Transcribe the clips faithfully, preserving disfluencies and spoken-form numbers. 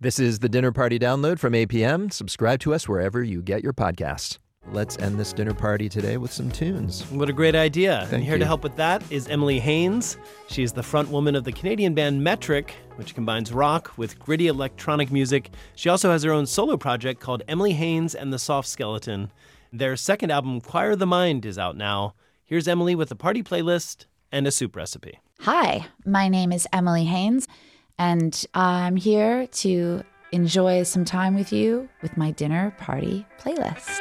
This is the Dinner Party Download from A P M. Subscribe to us wherever you get your podcasts. Let's end this dinner party today with some tunes. What a great idea. Thank and here you. to help with that is Emily Haines. She's the front woman of the Canadian band Metric, which combines rock with gritty electronic music. She also has her own solo project called Emily Haines and the Soft Skeleton. Their second album, Choir of the Mind, is out now. Here's Emily with a party playlist and a soup recipe. Hi, my name is Emily Haines, and I'm here to enjoy some time with you with my dinner party playlist.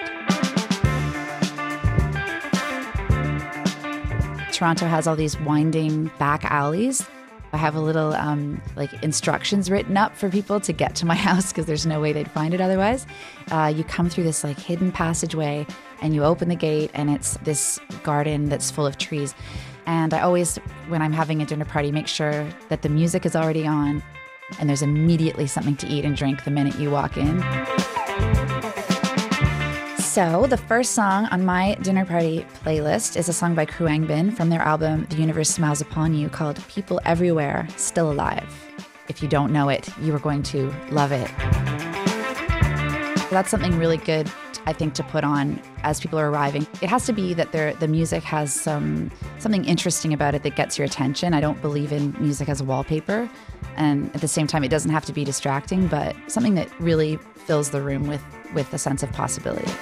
Toronto has all these winding back alleys. I have a little um, like instructions written up for people to get to my house because there's no way they'd find it otherwise. Uh, you come through this like hidden passageway and you open the gate and it's this garden that's full of trees. And I always, when I'm having a dinner party, make sure that the music is already on and there's immediately something to eat and drink the minute you walk in. So the first song on my dinner party playlist is a song by Khruangbin Bin from their album The Universe Smiles Upon You called People Everywhere Still Alive. If you don't know it, you are going to love it. That's something really good, I think, to put on as people are arriving. It has to be that the music has some something interesting about it that gets your attention. I don't believe in music as a wallpaper. And at the same time, it doesn't have to be distracting, but something that really fills the room with, with a sense of possibility.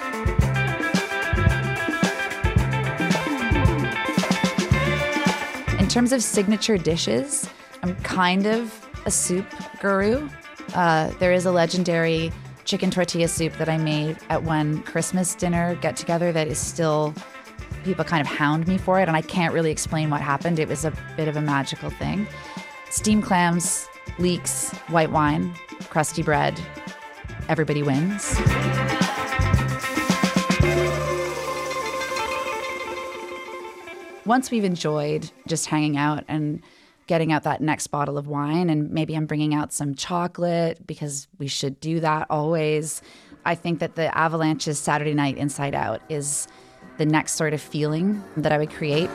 In terms of signature dishes, I'm kind of a soup guru. Uh, there is a legendary chicken tortilla soup that I made at one Christmas dinner get-together that is still, people kind of hound me for it, and I can't really explain what happened. It was a bit of a magical thing. Steamed clams, leeks, white wine, crusty bread. Everybody wins. Once we've enjoyed just hanging out and getting out that next bottle of wine, and maybe I'm bringing out some chocolate because we should do that always, I think that the Avalanche's Saturday Night Inside Out is the next sort of feeling that I would create.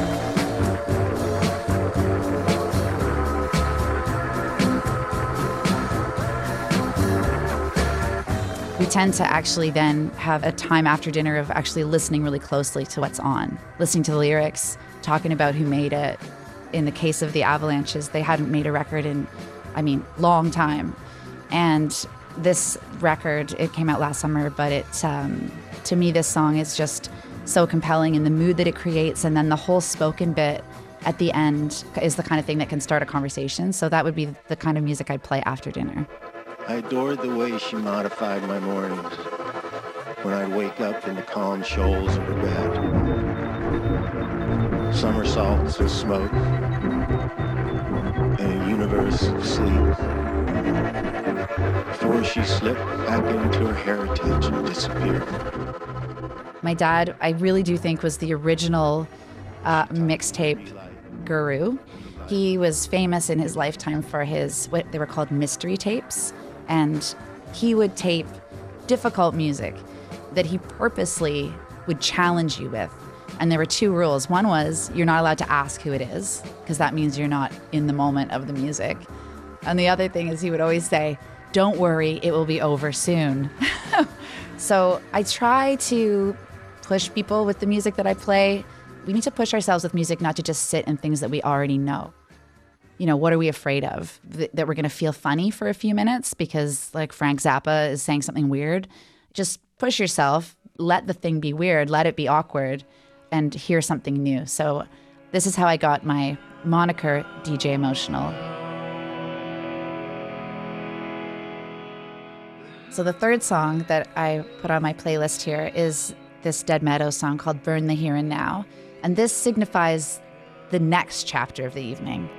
We tend to actually then have a time after dinner of actually listening really closely to what's on, listening to the lyrics, talking about who made it. In the case of the Avalanches, they hadn't made a record in, I mean, long time. And this record, it came out last summer, but it, um, to me, this song is just so compelling in the mood that it creates. And then the whole spoken bit at the end is the kind of thing that can start a conversation. So that would be the kind of music I'd play after dinner. I adored the way she modified my mornings when I'd wake up in the calm shoals of her bed. Somersaults of smoke and a universe of sleep before she slipped back into her heritage and disappeared. My dad, I really do think, was the original uh, mixtape guru. He was famous in his lifetime for his, what they were called mystery tapes. And he would tape difficult music that he purposely would challenge you with. And there were two rules. One was you're not allowed to ask who it is, because that means you're not in the moment of the music. And the other thing is he would always say, don't worry, it will be over soon. So I try to push people with the music that I play. We need to push ourselves with music, not to just sit in things that we already know. You know, what are we afraid of? Th- that we're going to feel funny for a few minutes because, like, Frank Zappa is saying something weird? Just push yourself, let the thing be weird, let it be awkward, and hear something new. So this is how I got my moniker, D J Emotional. So the third song that I put on my playlist here is this Dead Meadows song called Burn the Here and Now. And this signifies the next chapter of the evening.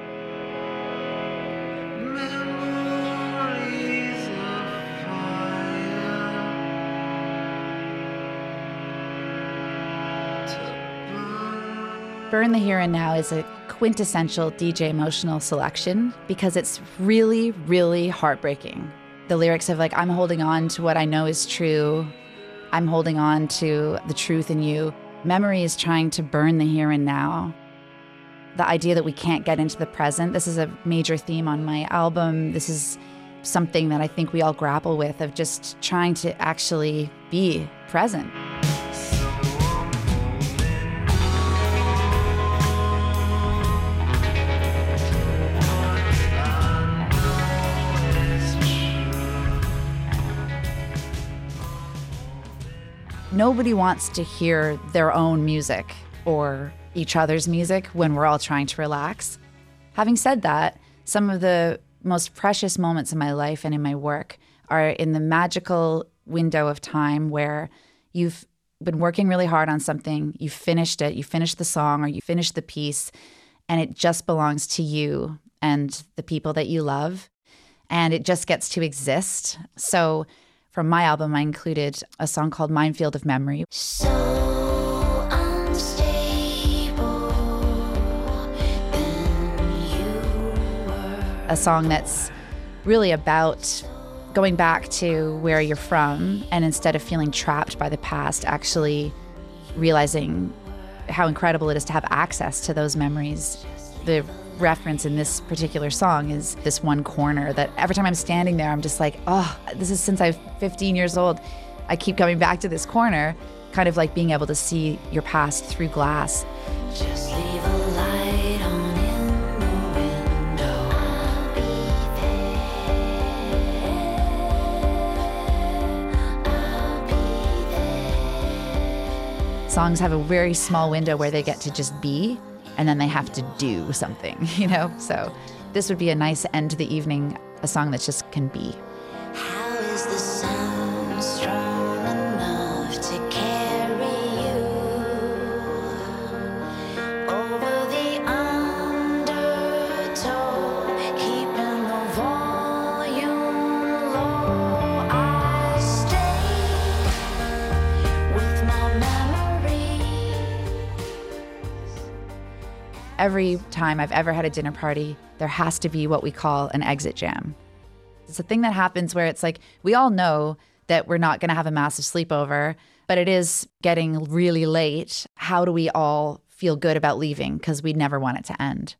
Burn the Here and Now is a quintessential D J Emotional selection because it's really, really heartbreaking. The lyrics of like, I'm holding on to what I know is true. I'm holding on to the truth in you. Memory is trying to burn the here and now. The idea that we can't get into the present. This is a major theme on my album. This is something that I think we all grapple with, of just trying to actually be present. Nobody wants to hear their own music or each other's music when we're all trying to relax. Having said that, some of the most precious moments in my life and in my work are in the magical window of time where you've been working really hard on something, you finished it, you finished the song or you finished the piece, and it just belongs to you and the people that you love, and it just gets to exist. So from my album, I included a song called Minefield of Memory. So unstable, and you were. A song that's really about going back to where you're from, and instead of feeling trapped by the past, actually realizing how incredible it is to have access to those memories. The reference in this particular song is this one corner that every time I'm standing there, I'm just like, oh, this is since I'm fifteen years old. I keep coming back to this corner, kind of like being able to see your past through glass. Just leave a light on in the window. I'll be there. I'll be there. Songs have a very small window where they get to just be, and then they have to do something, you know? So this would be a nice end to the evening, a song that just can be. How is the sound strong enough to carry you over the undertow, keeping the volume low? I stay with my memory. Every time I've ever had a dinner party, there has to be what we call an exit jam. It's a thing that happens where it's like, we all know that we're not going to have a massive sleepover, but it is getting really late. How do we all feel good about leaving? Because we never want it to end.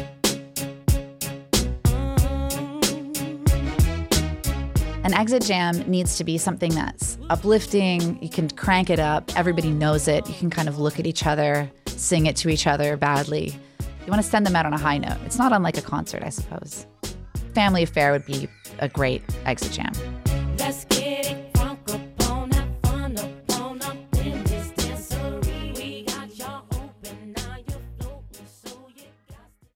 An exit jam needs to be something that's uplifting. You can crank it up. Everybody knows it. You can kind of look at each other, sing it to each other badly. You want to send them out on a high note. It's not unlike a concert, I suppose. Family Affair would be a great exit jam.